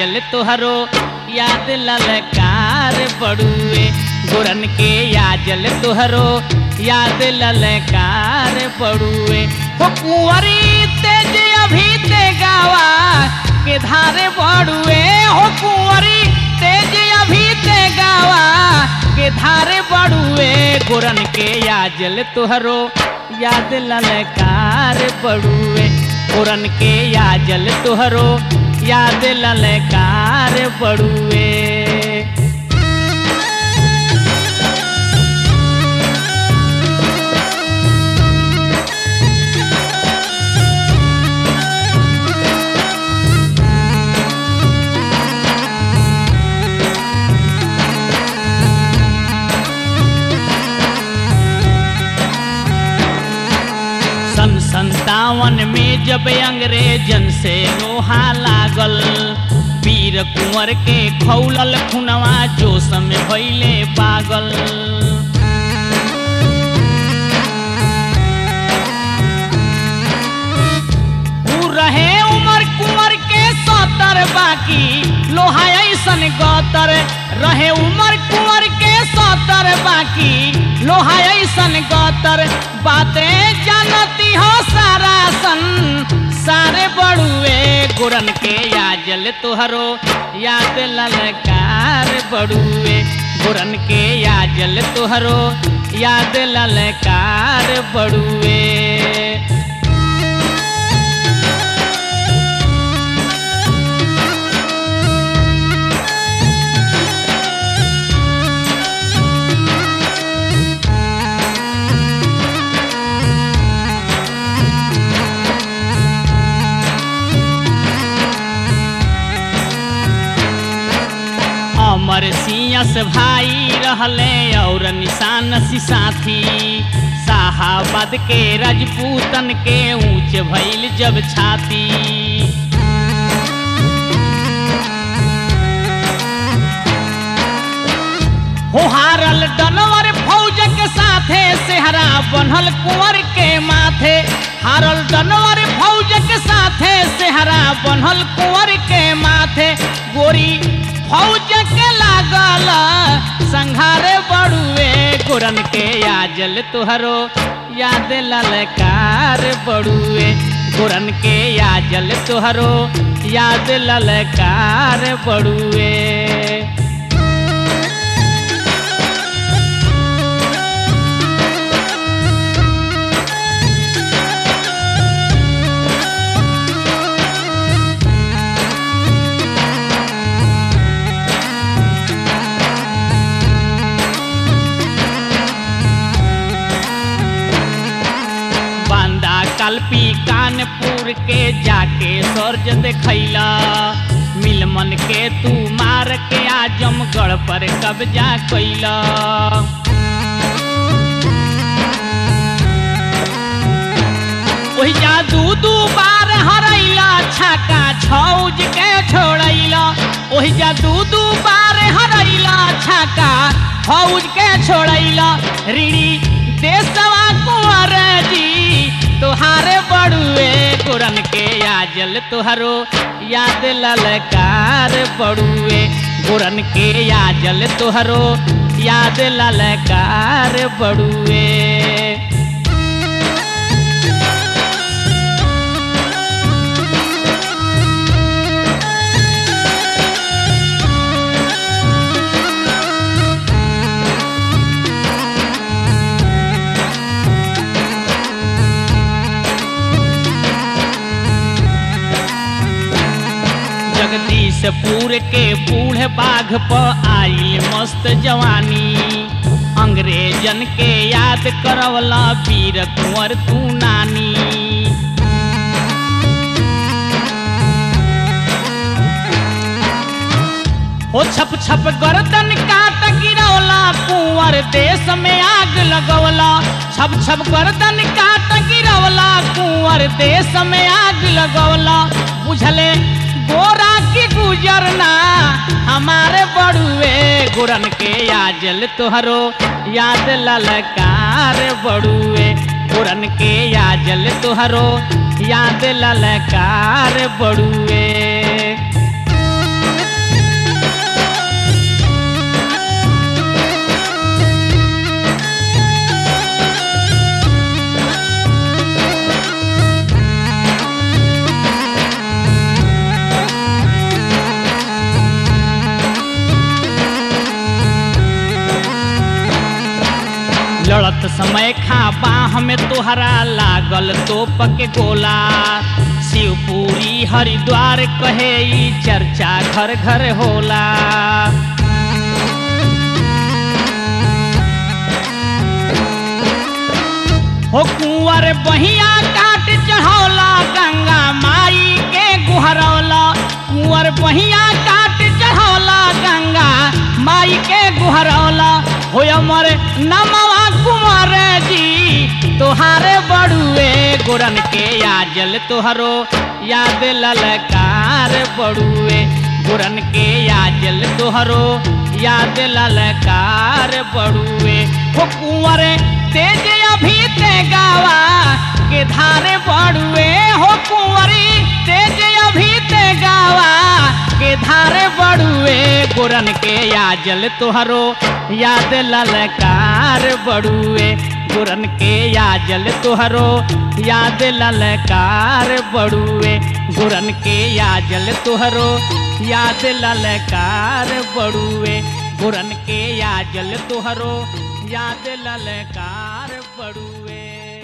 याजल तुहरो याद ललकार बड़ुए गुरन के याजल तुहरो याद ललकार बड़ुए हो कुंवरी तेज अभी ते गावा के धारे बड़ुए हो कुंवरी तेज अभी ते गावा के धारे बड़ुए गुरन के याजल तुहरो याद ललकार बड़ुए गुरन के याजल तुहरो याद ललकार बड़ुए। सन 57 में जब अंग्रेजन से लोहा लागल वीर कुंवर के खौलल खुनवा जोश में भइले पागल। ऊ रहे उमर कुंवर के 70 बाकी लोहा ऐसन गतर रहे उमर कुंवर के 70 बाकी लोहा ऐसन गतर बातें जानती हो सारा सन सारे बड़ुए गुरन के याजल तुहरो याद ललकार बड़ुए गुरन के याजल तुहरो याद ललकार बड़ुए। अमर सिंहस भाई रहले और निशान सी साथी शाहाबाद के राजपूतन के ऊंच भइल जब छाती। हो हारल डनवर फौज के साथे सेहरा बनल कुंवर के माथे हारल डनवर फौज के साथे सेहरा बनल कुंवर के माथे गोरी फौज के लागल संघारे बड़ुए गुरन के याजल तुहरो याद ललकार बड़ुए गुरन के याजल तुहरो याद ललकार बड़ुए। कल्पी कानपुर के जाके सर्ज देखैला मिलमन के तू मार के आजमगढ़ पर कब्जा कैला। वही जादू दू बार हरैला छक्का छौज के छोड़ैला वही जादू दू बार हरैला छक्का फौज के छोड़ैला ऋणी देशवा कुंवर जी तुहारे बड़ुए गुरन के याजल तुहरो याद ललकार बड़ुए गुरन के याजल तुहरो याद ललकार बड़ुए। जगदीशपुर के बूढ़े बाघ पर आई मस्त जवानी अंग्रेजन के याद करवला वीर कुंवर तू नानी। हो छप छप गर्दन काट गिरवला कुंवर देश में आग लगवला छप छप गर्दन काट गिरवला कुंवर देश में आग लगवला बुझले गोरा की गुजरना हमारे बड़ुए गुरन के याजल तुहरो याद ललकार बड़ुए गुरन के याजल तुहरो याद ललकार बड़ुए। समय खा बाह में तोहरा लागल तोप के गोला शिवपुरी हरिद्वार कहे ई चर्चा घर घर होला। हो कुंवर बहिया काट चढ़ौला गंगा माई के गुहरौला कुंवर बहिया काट चढ़ौला गंगा माई के गुहरौला हो अमर नमवा कुंवर जी तोहारे बड़ुए गुरन के याजल तोहरो याद ललकार बड़ुए गुरन के याजल तोहरो याद ललकार बड़ुए हो कुंवर तेज अभी ते गावा के धारे बड़ुए हो कुंवरी तेज अभी ते गावा के धारे बड़ुए गुरन के याजल तोहरो याद ललकार बड़ुए गुरन के याजल तोहरो याद ललकार बड़ुए गुरन के याजल तोहरो याद ललकार बड़ुए गुरन के याजल तोहरो याद ललकार बड़ुए।